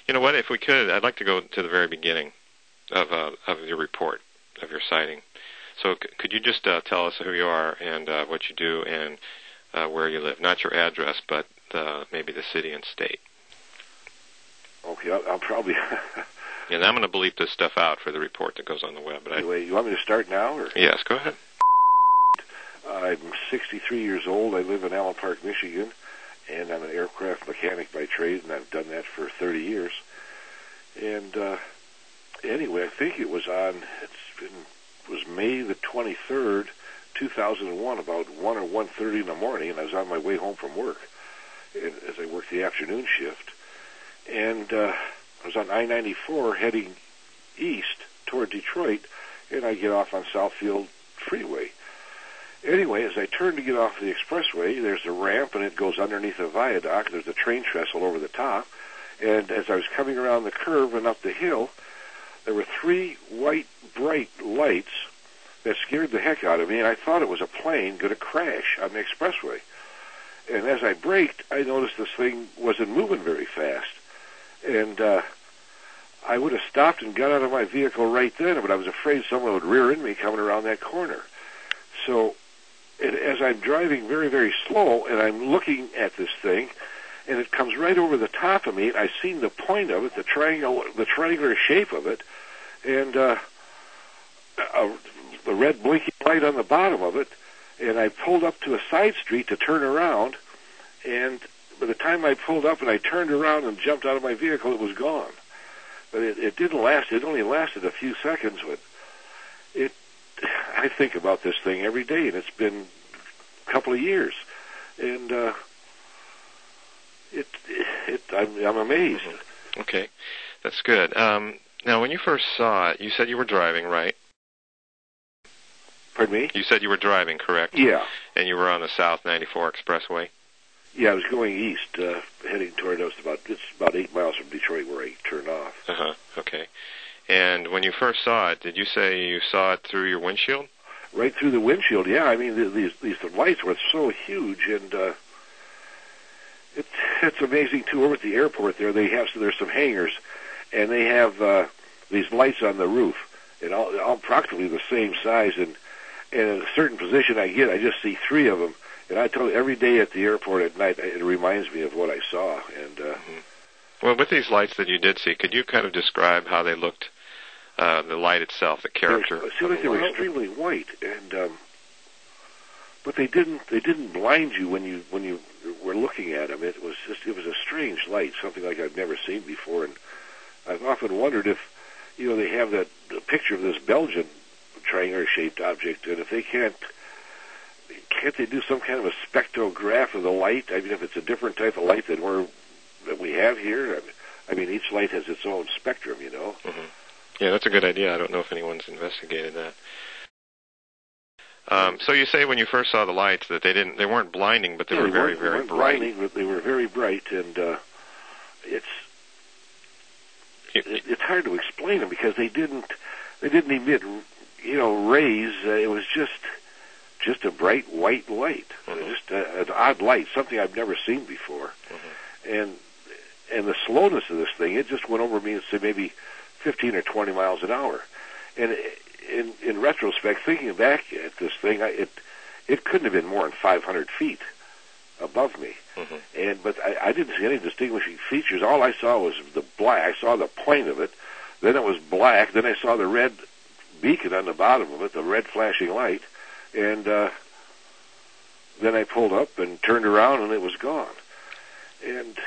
You know what? If we could, I'd like to go to the very beginning of your report, of your sighting. So could you just tell us who you are and what you do and where you live? Not your address, but maybe the city and state. Okay, I'll probably... And I'm going to bleep this stuff out for the report that goes on the web. But anyway, you want me to start now? Or? Yes, go ahead. I'm 63 years old. I live in Allen Park, Michigan, and I'm an aircraft mechanic by trade, and I've done that for 30 years. And anyway, I think it was May the 23rd, 2001, about 1 or 1:30 in the morning, and I was on my way home from work as I worked the afternoon shift. And I was on I-94 heading east toward Detroit, and I get off on Southfield Freeway. Anyway, as I turn to get off the expressway, there's a ramp, and it goes underneath a viaduct. There's a train trestle over the top. And as I was coming around the curve and up the hill, there were 3 white, bright lights that scared the heck out of me, and I thought it was a plane going to crash on the expressway. And as I braked, I noticed this thing wasn't moving very fast. And I would have stopped and got out of my vehicle right then, but I was afraid someone would rear end me coming around that corner. So as I'm driving very, very slow, and I'm looking at this thing, and it comes right over the top of me, and I've seen the point of it, the triangular shape of it, and the red blinking light on the bottom of it, and I pulled up to a side street to turn around, and by the time I pulled up and I turned around and jumped out of my vehicle, it was gone. But it didn't last. It only lasted a few seconds. But I think about this thing every day, and it's been a couple of years, and I'm amazed. Okay, that's good. Now, when you first saw it, you said you were driving, right? Pardon me? You said you were driving, correct? Yeah. And you were on the South 94 Expressway? Yeah, I was going east, heading toward, it's about 8 miles from Detroit where I turned off. Uh-huh, okay. And when you first saw it, did you say you saw it through your windshield? Right through the windshield, yeah. I mean, these lights were so huge, and it's amazing, too. Over at the airport there's some hangars, and they have these lights on the roof, and all practically the same size, and in a certain position I just see 3 of them. And I tell you, every day at the airport at night, it reminds me of what I saw. And Well, with these lights that you did see, could you kind of describe how they looked, the light itself, the character? It seemed like they were extremely white, and but they didn't blind you when you were looking at them. It was a strange light, something like I've never seen before. And I've often wondered if they have that picture of this Belgian triangular-shaped object, and if they can't they do some kind of a spectrograph of the light? I mean, if it's a different type of light than we have here, I mean, each light has its own spectrum, Mm-hmm. Yeah, that's a good idea. I don't know if anyone's investigated that. So you say when you first saw the lights that they weren't blinding, but they were very, very bright. Blinding, but they were very bright, and it's hard to explain them because they didn't emit rays. It was just a bright white light, mm-hmm. just an odd light, something I've never seen before. Mm-hmm. And the slowness of this thing, it just went over me at, say, maybe 15 or 20 miles an hour. And in retrospect, thinking back at this thing, it couldn't have been more than 500 feet above me. Mm-hmm. But I didn't see any distinguishing features. All I saw was the black. I saw the point of it. Then it was black. Then I saw the red beacon on the bottom of it, the red flashing light. And then I pulled up and turned around, and it was gone. And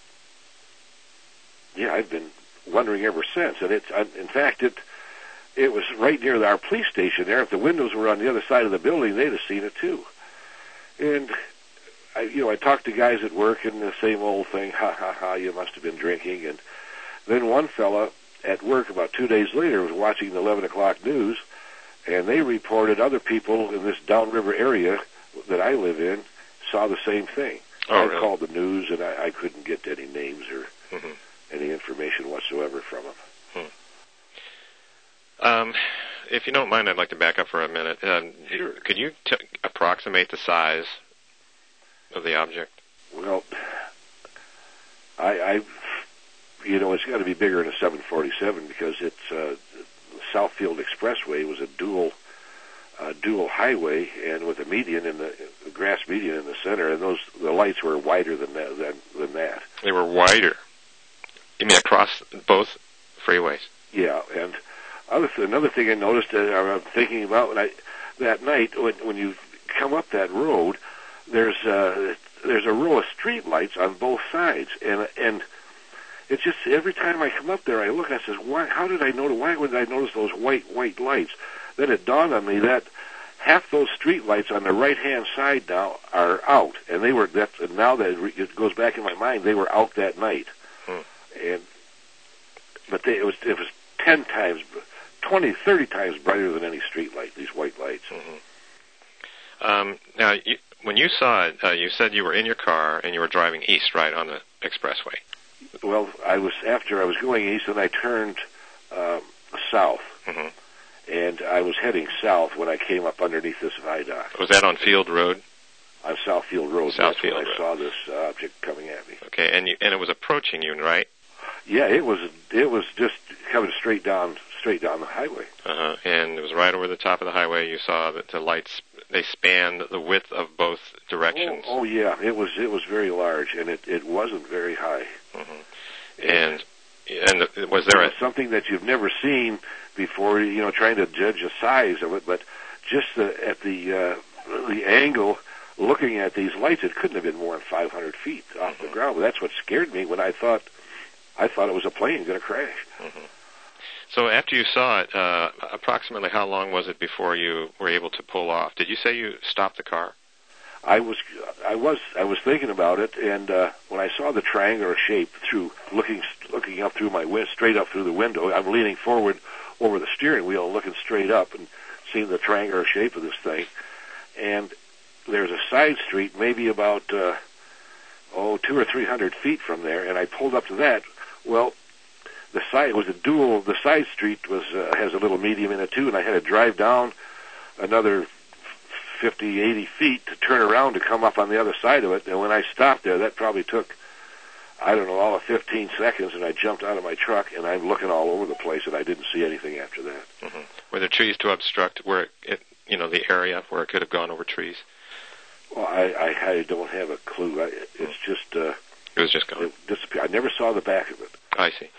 yeah, I've been wondering ever since. And in fact, it was right near our police station there. If the windows were on the other side of the building, they'd have seen it too. And I talked to guys at work, and the same old thing, ha ha ha, you must have been drinking. And then one fella at work about 2 days later was watching the 11 o'clock news, and they reported other people in this downriver area that I live in saw the same thing. I really? Called the news, and I couldn't get any names or mm-hmm. any information whatsoever from them. If you don't mind, I'd like to back up for a minute. Sure. Could you approximate the size of the object? Well, I've it's got to be bigger than a 747 because it's Southfield Expressway was a dual highway, and with a median the grass median in the center, and the lights were wider than that. They were wider. You mean across both freeways? Yeah, and another thing I noticed that I'm thinking about that night when you come up that road, there's a row of street lights on both sides, and it's just every time I come up there, I look. I says, why? How did I notice? Why would I notice those white lights? Then it dawned on me that half those street lights on the right-hand side now are out, and they were now that it goes back in my mind, they were out that night, but it was 10 times, 20, 30 times brighter than any street light. These white lights. Mm-hmm. Now, when you saw it, you said you were in your car and you were driving east, right, on the expressway. Well, I was going east, and I turned south. Mm-hmm. And I was heading south when I came up underneath this viaduct. Was that on Field Road? On Southfield Road. Southfield Road. That's when I saw this object coming at me. Okay, and it was approaching you, right? Yeah, it was just coming straight down the highway. Uh-huh. And it was right over the top of the highway. You saw that the lights, they spanned the width of both directions. Oh yeah, it was very large, and it wasn't very high. Mm-hmm. And was there something that you've never seen before? Trying to judge the size of it, but just at the angle, looking at these lights, it couldn't have been more than 500 feet off the ground. But that's what scared me when I thought it was a plane going to crash. Mm-hmm. So after you saw it, approximately how long was it before you were able to pull off? Did you say you stopped the car? I was thinking about it, and when I saw the triangular shape looking up through my straight up through the window, I'm leaning forward over the steering wheel, looking straight up and seeing the triangular shape of this thing. And there's a side street, maybe about 200 or 300 feet from there, and I pulled up to that. Well, the side street has a little medium in it too, and I had to drive down another 50, 80 feet to turn around to come up on the other side of it. And when I stopped there, that probably took, all of 15 seconds, and I jumped out of my truck, and I'm looking all over the place, and I didn't see anything after that. Mm-hmm. Were there trees to obstruct where the area where it could have gone over trees? Well, I don't have a clue. It's just... it was just gone. It disappeared. I never saw the back of it. I see.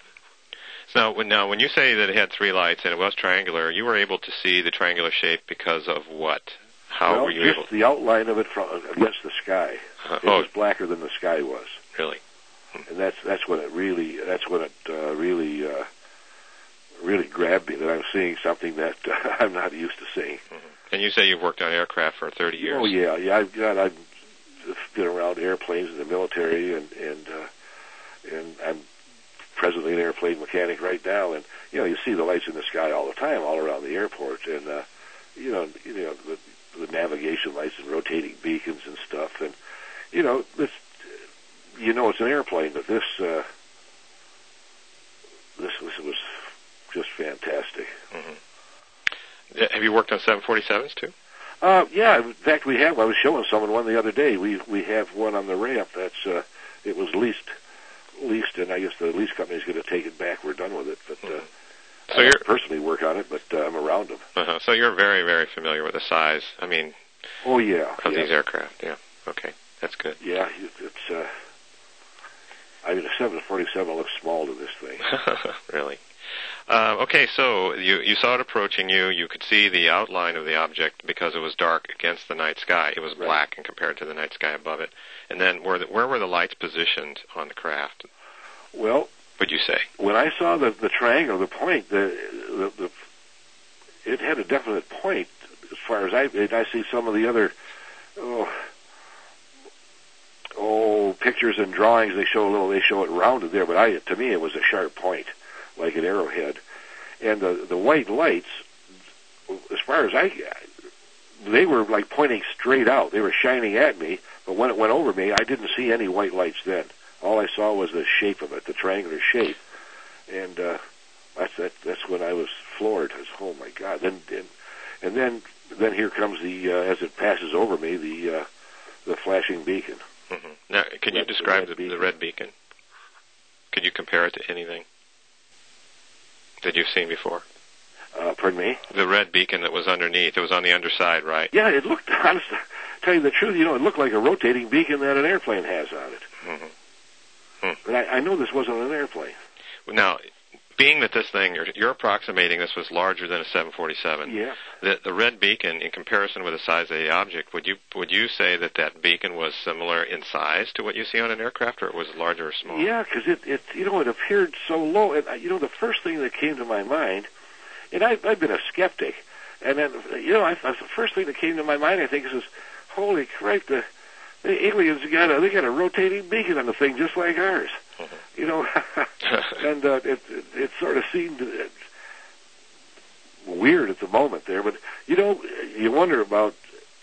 So now, when you say that it had three lights and it was triangular, you were able to see the triangular shape because of what? How were you able? Just the outline of it against the sky. It was blacker than the sky was. Really? And that's when it really grabbed me, that I'm seeing something that I'm not used to seeing. Mm-hmm. And you say you've worked on aircraft for 30 years. Oh yeah. I've been around airplanes in the military, and I'm presently an airplane mechanic right now, and you see the lights in the sky all the time, all around the airport, and the navigation lights and rotating beacons and stuff, and it's an airplane, but this was just fantastic. Mm-hmm. Have you worked on 747s too? Yeah, in fact we have. I was showing someone one the other day. We have one on the ramp that's it was leased, and I guess the lease company's going to take it back. We're done with it, but so I don't personally work on it, but I'm around them. Uh-huh. So you're very, very familiar with the size. I mean, of these aircraft. Yeah. Okay, that's good. Yeah, it's. A 747 looks small to this thing. Really? Okay, so you saw it approaching you. You could see the outline of the object because it was dark against the night sky. It was black and compared to the night sky above it. And then where were the lights positioned on the craft? Well, would you say? When I saw the triangle, the point, it had a definite point. As far as I see some of the other pictures and drawings, they show it rounded there, but to me it was a sharp point, like an arrowhead. And the white lights, as far as they were like pointing straight out. They were shining at me, but when it went over me, I didn't see any white lights then. All I saw was the shape of it, the triangular shape. And that's when I was floored. I was, oh my God. And then here comes as it passes over me, the flashing beacon. Mm-hmm. Now, can you describe the red beacon? Could you compare it to anything that you've seen before? Pardon me? The red beacon that was underneath. It was on the underside, right? Yeah, it looked, honestly, tell you the truth, it looked like a rotating beacon that an airplane has on it. Mm-hmm. But I know this wasn't an airplane. Now, being that this thing, you're approximating this was larger than a 747. Yeah. The red beacon, in comparison with the size of the object, would you say that beacon was similar in size to what you see on an aircraft, or it was larger or smaller? Yeah, because it appeared so low. And, the first thing that came to my mind, and I've been a skeptic, and then, the first thing that came to my mind, I think, is, holy crap, the aliens got a rotating beacon on the thing just like ours. Mm-hmm. And it sort of seemed weird at the moment there, but you wonder about,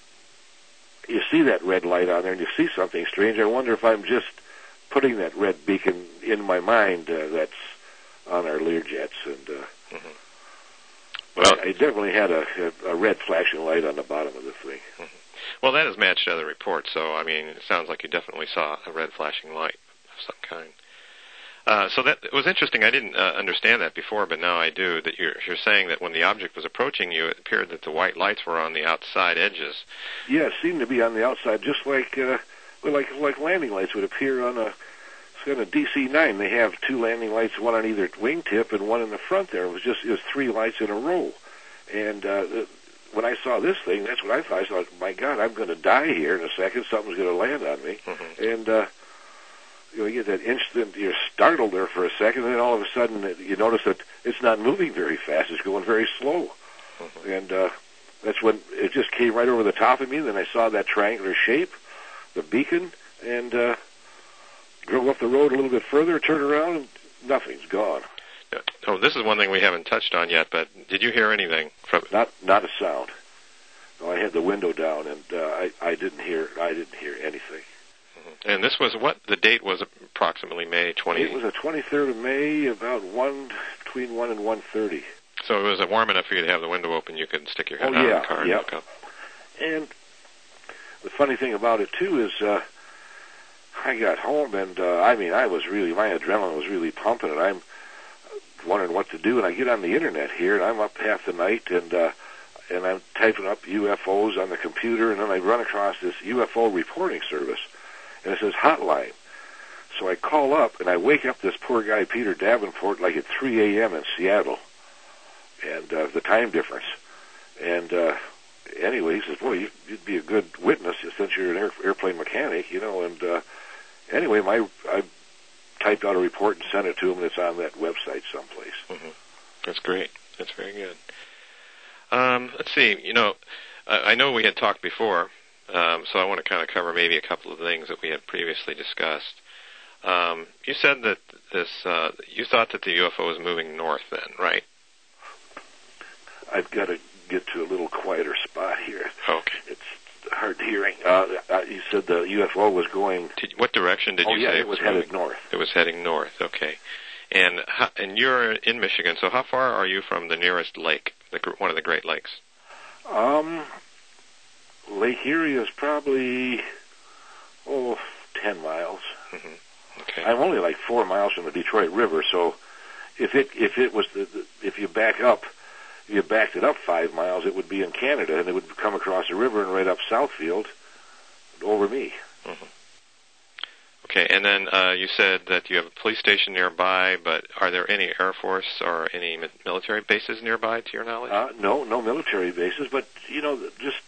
you see that red light on there and you see something strange. I wonder if I'm just putting that red beacon in my mind that's on our Learjets, and mm-hmm. Well, I definitely had a red flashing light on the bottom of the thing. Mm-hmm. Well, that is matched to other reports, so it sounds like you definitely saw a red flashing light of some kind. So that it was interesting. I didn't understand that before, but now I do. That you're saying that when the object was approaching you, it appeared that the white lights were on the outside edges. Yeah, it seemed to be on the outside, just like landing lights would appear on a DC-9. They have two landing lights, one on either wingtip and one in the front. There, it was three lights in a row. And when I saw this thing, that's what I thought. I thought, my God, I'm going to die here in a second. Something's going to land on me. Mm-hmm. And you get that instant, you're startled there for a second, and then all of a sudden you notice that it's not moving very fast. It's going very slow. Mm-hmm. And that's when it just came right over the top of me. Then I saw that triangular shape, the beacon, and drove up the road a little bit further, turned around, and nothing's gone. Oh, this is one thing we haven't touched on yet, but did you hear anything from it? Not a sound. No, I had the window down, and I didn't hear anything. And this was the date was approximately May 20. It was the 23rd of May, about between 1 and 1:30. So it was warm enough for you to have the window open. You could stick your head out of the car and look up. And the funny thing about it too is, I got home and my adrenaline was really pumping, and I'm wondering what to do. And I get on the internet here, and I'm up half the night, and I'm typing up UFOs on the computer, and then I run across this UFO reporting service. And it says hotline. So I call up, and I wake up this poor guy, Peter Davenport, like at 3 a.m. in Seattle, and the time difference. And anyway, he says, boy, you'd be a good witness since you're an airplane mechanic, And anyway, I typed out a report and sent it to him, and it's on that website someplace. Mm-hmm. That's great. That's very good. Let's see. I know we had talked before, so I want to kind of cover maybe a couple of things that we had previously discussed. You said that you thought that the UFO was moving north then, right? I've got to get to a little quieter spot here. Okay. It's hard hearing. You said the UFO was going... What direction did you say it was headed north. It was heading north, okay. And you're in Michigan, so how far are you from the nearest lake, one of the Great Lakes? Lake Erie is probably 10 miles. Mm-hmm. Okay. I'm only like 4 miles from the Detroit River, so if you backed it up 5 miles, it would be in Canada, and it would come across the river and right up Southfield over me. Mm-hmm. Okay, and then you said that you have a police station nearby, but are there any Air Force or any military bases nearby, to your knowledge? No military bases, but just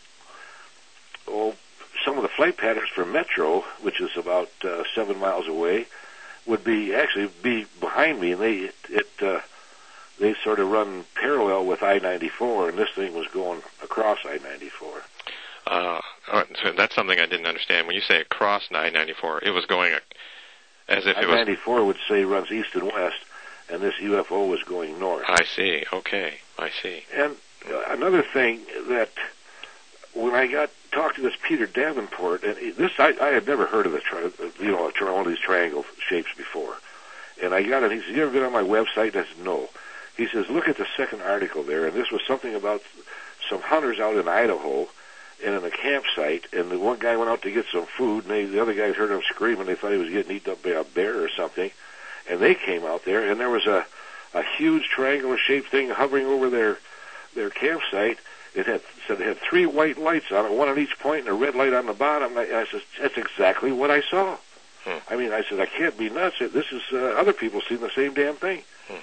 some of the flight patterns for Metro, which is about 7 miles away, would be behind me, and they sort of run parallel with I-94, and this thing was going across I-94. So that's something I didn't understand. When you say across I-94, it was going as if it was... I-94 would say runs east and west, and this UFO was going north. I see. Okay, I see. And another thing that when I talked to this Peter Davenport, and I had never heard of one of these triangle shapes before, and I got it. He said, "You ever been on my website?" And I said, "No." He says, "Look at the second article there," and this was something about some hunters out in Idaho and in a campsite, and the one guy went out to get some food, and the other guys heard him screaming. They thought he was getting eaten up by a bear or something, and they came out there, and there was a huge triangular-shaped thing hovering over their campsite. It had 3 white lights on it, one on each point, and a red light on the bottom. I said, that's exactly what I saw. I mean, I said, I can't be nuts. This is other people seeing the same damn thing.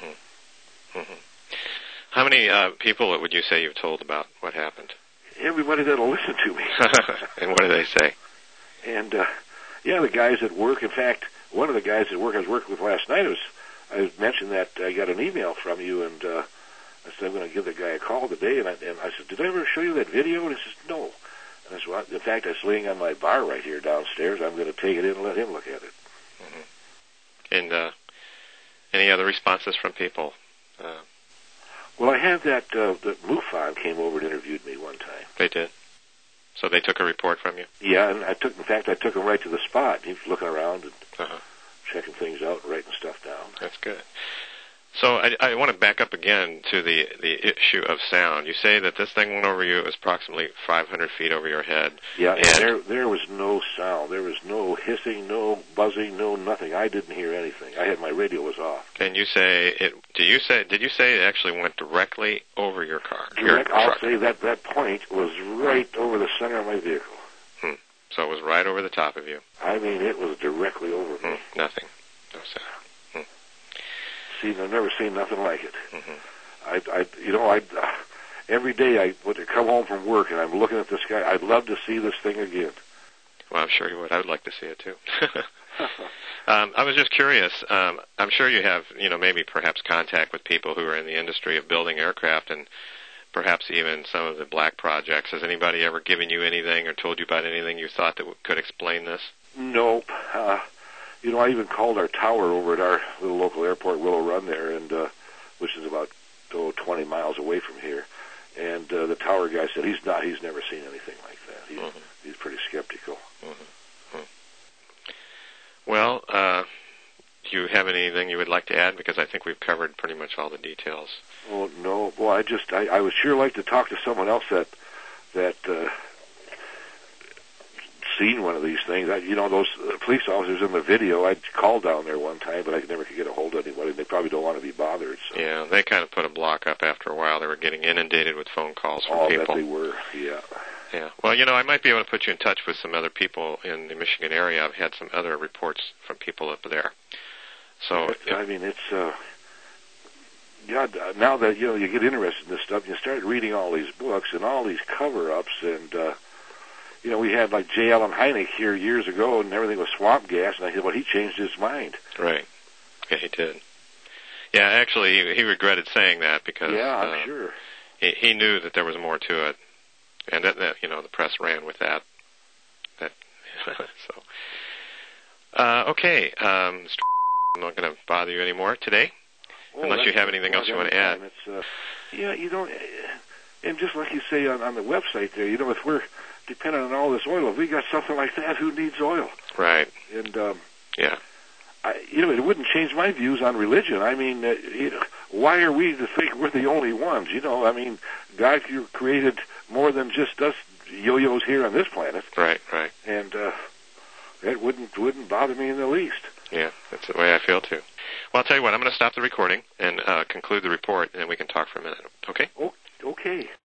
How many people would you say you've told about what happened? Everybody that'll listen to me. And what do they say? And the guys at work. In fact, one of the guys at work I was working with last night I mentioned that I got an email from you, and I said, I'm going to give the guy a call today. And I said, did I ever show you that video? And he says, no. And I said, well, in fact, I was laying on my bar right here downstairs. I'm going to take it in and let him look at it. And any other responses from people? Well, I had that MUFON came over and interviewed me one time. They did? So they took a report from you? Yeah, and I took him right to the spot. He was looking around and checking things out and writing stuff down. That's good. So I want to back up again to the issue of sound. You say that this thing went over you. It was approximately 500 feet over your head. Yeah, and there was no sound. There was no hissing, no buzzing, no nothing. I didn't hear anything. My radio was off. And you say did you say it actually went directly over your car? I'll say that point was right over the center of my vehicle. So it was right over the top of you. I mean, it was directly over me. Nothing. No sound. I've never seen nothing like it. Every day I would come home from work and I'm looking at the sky. I'd love to see this thing again. Well, I'm sure you would. I would like to see it too. I was just curious. I'm sure you have, maybe perhaps contact with people who are in the industry of building aircraft and perhaps even some of the black projects. Has anybody ever given you anything or told you about anything you thought that could explain this? Nope. I even called our tower over at our little local airport, Willow Run there, and which is about 20 miles away from here. And the tower guy said he's never seen anything like that. He's pretty skeptical. Well, do you have anything you would like to add? Because I think we've covered pretty much all the details. Oh no, boy, I would sure like to talk to someone else that seen one of these things. Those police officers in the video, I called down there one time, but I never could get a hold of anybody. They probably don't want to be bothered. So. Yeah, they kind of put a block up after a while. They were getting inundated with phone calls from people. Oh, that they were, yeah. Yeah. Well, I might be able to put you in touch with some other people in the Michigan area. I've had some other reports from people up there. So, I mean, it's now that you get interested in this stuff, you start reading all these books and all these cover-ups, and we had like J. Allen Hynek here years ago, and everything was swamp gas, and I said, well, he changed his mind. Right. Yeah, he did. Yeah, actually, he regretted saying that because I'm sure he knew that there was more to it, and that the press ran with that. So, okay, I'm not going to bother you anymore today, unless you have anything else you want to add. And just like you say on the website there, if we're dependent on all this oil, if we got something like that, who needs oil? Right. And yeah. It wouldn't change my views on religion. I mean, why are we to think we're the only ones? I mean, God created more than just us yo-yos here on this planet. Right. And that wouldn't bother me in the least. Yeah, that's the way I feel too. Well, I'll tell you what, I'm going to stop the recording and conclude the report, and then we can talk for a minute. Okay? Okay.